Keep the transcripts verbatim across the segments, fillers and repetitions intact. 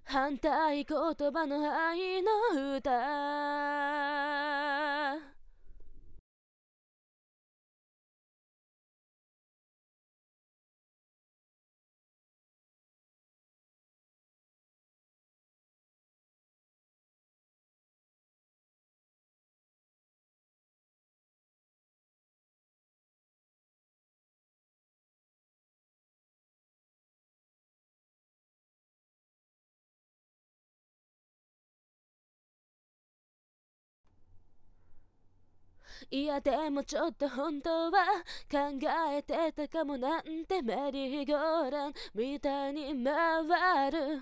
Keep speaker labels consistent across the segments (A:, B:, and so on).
A: 反対言葉の愛の歌。いやでもちょっと本当は考えてたかもなんて、メリーゴーランみたいに回る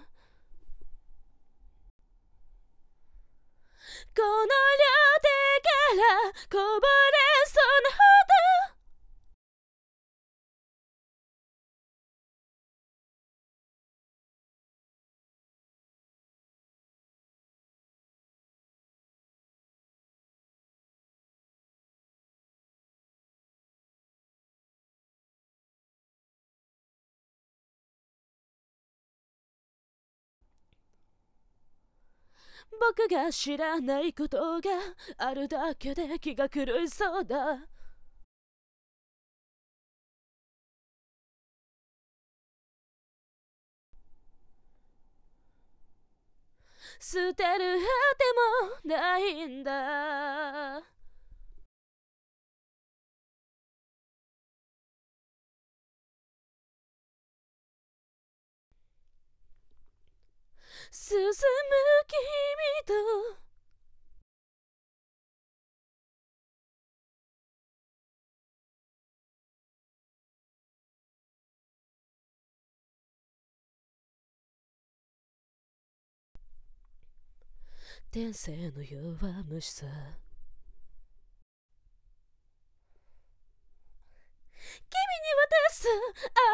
A: この両手からこぼれそうなほど。僕が知らないことがあるだけで気が狂いそうだ。捨てるあてもないんだ。進む君と天性の弱虫さ。君に渡す